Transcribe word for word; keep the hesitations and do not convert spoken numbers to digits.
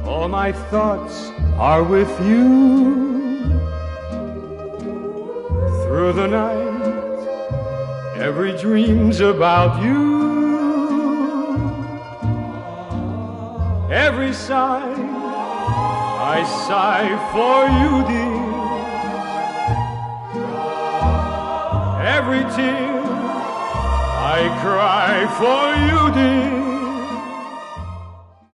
All my thoughts are with you. Through the night, every dream's about you. Every sigh, I sigh for you, dear. Every tear, I cry for you, dear.